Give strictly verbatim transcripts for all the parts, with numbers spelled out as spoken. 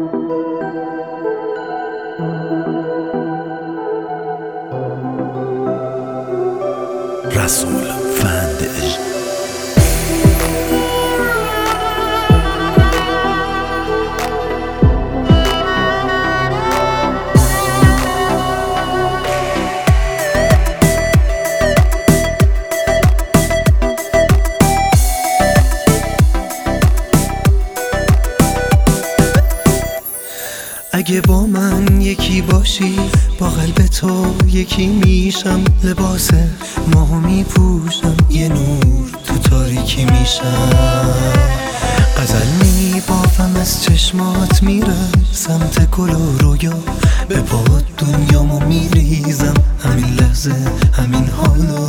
رسول فندش اگه با من یکی باشی با قلب تو یکی میشم، لباس ماهو میپوشم، یه نور تو تاریکی میشم. غزل میبافم از چشمات میرم سمت گل و رویا، به پات دنیامو میریزم همین لحظه همین حالا.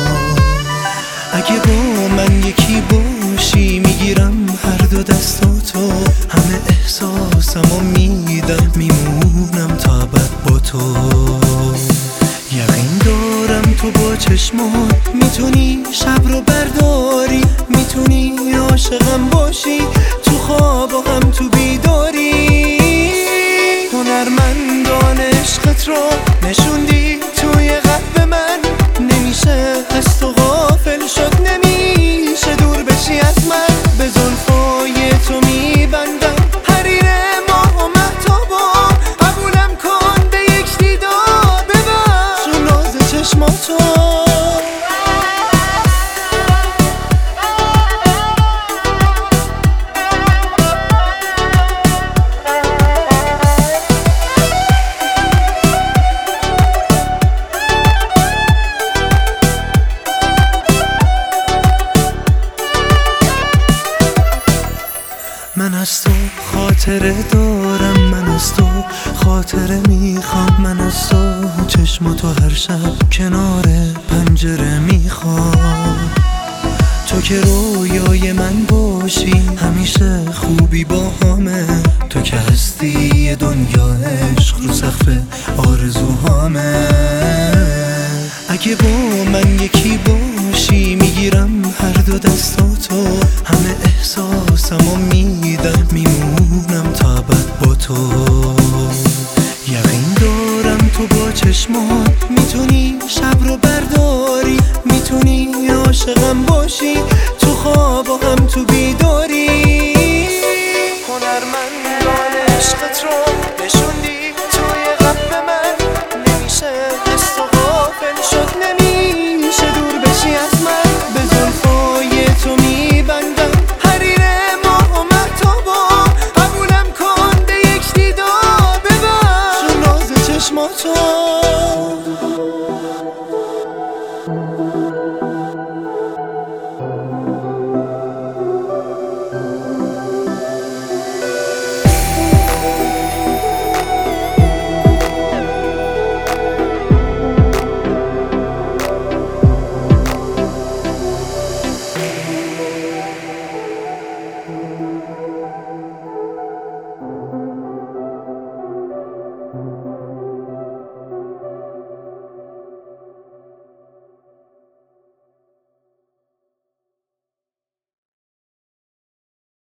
اگه با من یکی باشی میگیرم هر دو دستاتو، همه احساسمو میدم میمونم تا ابد با تو. یقین دارم تو با چشمات میتونی شب رو برداری، میتونی عاشقم باشی تو خواب و هم تو بیداری. هنرمندان عشقت رو نشوندی توی قلب من، نمیشه از تو غافل شد، نمیشه دور بشی از من. به زلفای تو میبندم حریر ماه و مهتابا، قبولم کن به یک دیدار، ببخش اون ناز چشماتو. من از تو خاطره دارم، من از تو خاطره میخوام، من از تو چشماتو هر شب کنار پنجره میخوام. تو که رویای من باشی همیشه خوبی با همه، تو که هستی دنیا عشق رو سقف آرزوهامه. اگه با من یکی باشی میگیرم هر دو دستاتو، همه احساسمو میدم میمونم تا ابد با تو.